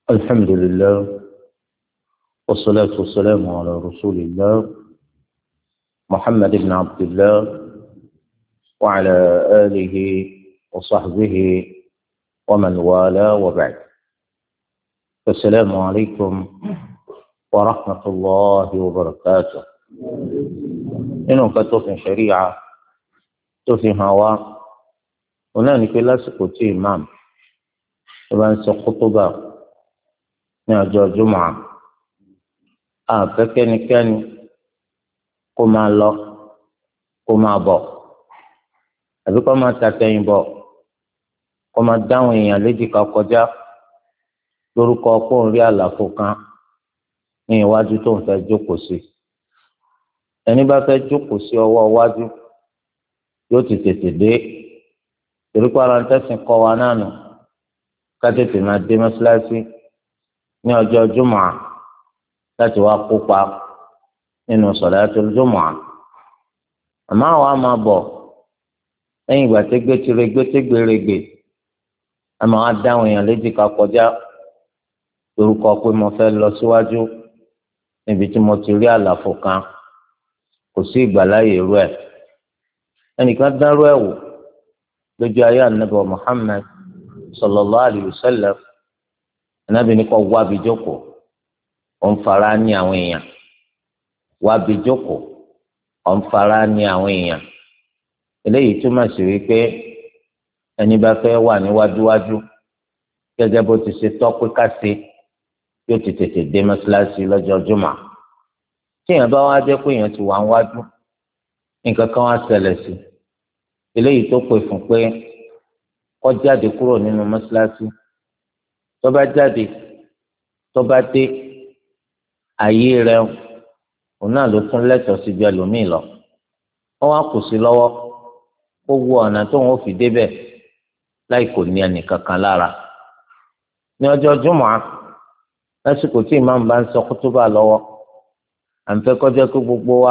الحمد لله والصلاة والسلام على رسول الله محمد بن عبد الله وعلى آله وصحبه ومن والاه وبعد. السلام عليكم ورحمة الله وبركاته. إنه كتب شريعة تفي هوا هناك لاسق إمام طبعا خطبة ní ọjọ́ jùmọ̀ àfẹ́kẹ́nikẹ́ni kó máa lọ kó máa bọ̀ àbí kó máa tàtẹ̀yìn bọ̀ kó máa dáhùn èèyàn léjìká kọjá lórúkọ pọ́ùn rí àlàfo kan ní iwájú tó ń fẹ́ jókòó sí. ẹni bá fẹ́ jókòó sí ọwọ́ iwájú yóò ti tètè dé torí pé ara ń tẹ̀sìn kọ́ wa náà nù ká tètè máa dé mọ́ṣáláṣí ní ọjọ́ jùmọ̀ láti wá kópa nínú sọ̀látul jùmọ̀. àmọ́ àwa máa bọ̀ lẹ́yìn ìgbà tẹ́gbẹ́tìrẹ́gbẹ́tẹ́gbẹ́rẹ́gbè àmọ́ á dáhùn èèyàn léjìká kọjá lórúkọ pé mo fẹ́ lọ síwájú níbi tí mo ti rí àlàfo kan kò sí ìgbàláyè irú ẹ̀. ẹnìkan dárú ẹ̀ wò lójú ayé ànábì Muhammad sallallahu alayhi wa sallam. Ànábì ní kó wábi jókòó ó ń fara ní àwọn èèyàn wábi jókòó ó ń fara ní àwọn èèyàn. eléyìí túmọ̀ sí wípé ẹni bá fẹ́ wà níwájúwájú gẹ́gẹ́ bó ti ṣe tọ́ pé ká ṣe yóò ti tètè dé mọ́ṣáláṣí lọ́jọ́ jùmọ̀. tí èèyàn bá wá jẹ́ pé èèyàn ti wà níwájú nǹkan kan wá ṣẹlẹ̀ sí eléyìí tó pè fún pé kó jáde kúrò nínú mọ́ṣáláṣí tó bá jáde tó bá dé ayé rẹ̀ òun náà ló tún lẹ́tọ̀ọ́ sí ju ẹlòmíì lọ. wọ́n wá kù sí lọ́wọ́ ó wu ọ̀nà tó wọn ò fi débẹ̀ láì kò ní ẹnì kankan lára. ní ọjọ́ jùmọ̀ lásìkò tí ìmáàmù bá ń sọ kútúbà lọ́wọ́ à ń fẹ́ kọjá pé gbogbo wa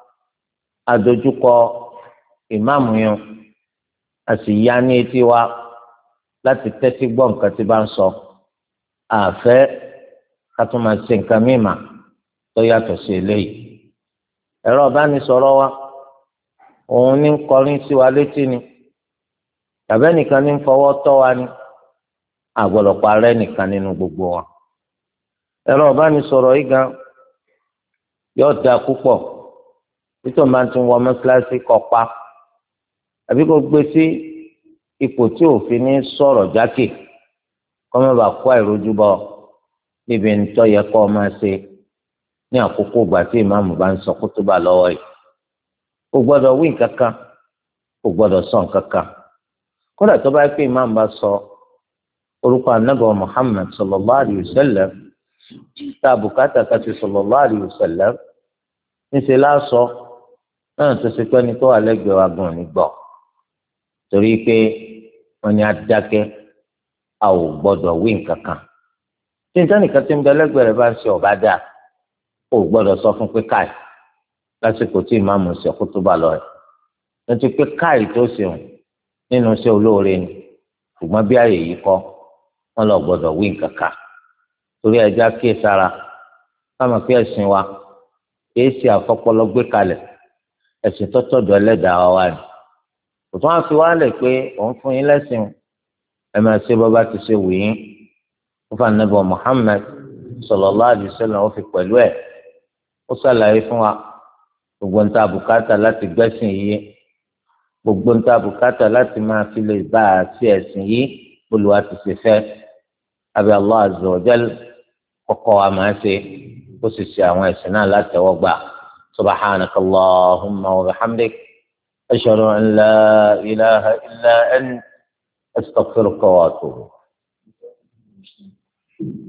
adójúkọ ìmáàmù yẹn a sì yá ní etí wa láti tẹ́tí gbọ́ nǹkan tí bá ń sọ. àfẹ́ ká tún máa ṣe nǹkan mímà tó yàtọ̀ sí eléyìí. ẹ̀rọ ìbánisọ̀rọ̀ wa òun ní kọrin sí wa létí ni tàbí nìkan ní fọwọ́ tọ́ wa ni àgbọ̀dọ̀ parẹ́ nìkan nínú gbogbo wa. ẹ̀rọ ìbánisọ̀rọ̀ yìí gan yóò da púpọ̀ nítorí máa tún wọ mọ́ṣáláṣí kọ́ pa àbí kó gbé sí ipò tí òfin ní sọ̀rọ̀ jákè kọ́mọ́ bá kó àìrójúbọ níbi ńtọ́ yẹ kọ́ máa ṣe ní àkókò ìgbà tí ìmáàmù bá ń sọ kútúbà lọ́wọ́ yìí. kò gbọ́dọ̀ wí nǹkan kan kò gbọ́dọ̀ sọ nǹkan kan. kódà tó bá pé ìmáàmù bá sọ orúkọ ànábì Muhammad sallallahu alayhi wa sallam tá a bùkátà ká ti sallallahu alayhi wa sallam níṣẹ́ láàsọ náà tó ṣe pé ní tó wà lẹ́gbẹ̀ẹ́ wa gan ní gbọ́ torí pé wọ́n ní adákẹ́ a ò gbọ́dọ̀ wí nǹkan kan. tí nítorí nìkan tí ń bẹ lẹ́gbẹ̀ẹ́ rẹ̀ bá ń ṣe ọ̀bá dà ó gbọ́dọ̀ sọ fún pé káì lásìkò tí ìmáàmù ṣe kútúbà lọ rẹ̀ lọ́tí pé káì tó ṣeun nínú iṣẹ́ olóore ni ṣùgbọ́n bí ààyè yìí kọ́ wọ́n lọ gbọ́dọ̀ wí nǹkan kan. torí ẹja kíyè sára káàmọ̀ pé ẹ̀sìn wa kìí ṣe àfọpọlọ gbé kalẹ̀ ẹ̀sìn tọ́tọ̀dọ̀ ẹlẹ́dàá wa ni. kò tún á fi wálẹ̀ pé òun fún yín lẹ́sìn ẹ máa ṣe bọ́bá ti ṣe wù yín. ó fà nàbọ̀ Muhammad sallallahu alaihi wasallam ó fi pẹ̀lú ẹ̀ ó ṣàlàyé fún wa gbogbo nta bùkátà láti gbẹ́sìn yìí gbogbo nta bùkátà láti máa fi lè bá a sí ẹ̀sìn yìí Olúwa ti ṣe fẹ́ abẹ́ Allah azza wa jal kọ́kọ́ wa máa ṣe ó sì ṣe àwọn ẹ̀sìn náà látẹ̀wọ́gbà. subhanakallahumma wa bihamdik ashhadu an la ilaha illa anta astaghfiruka wa atubu.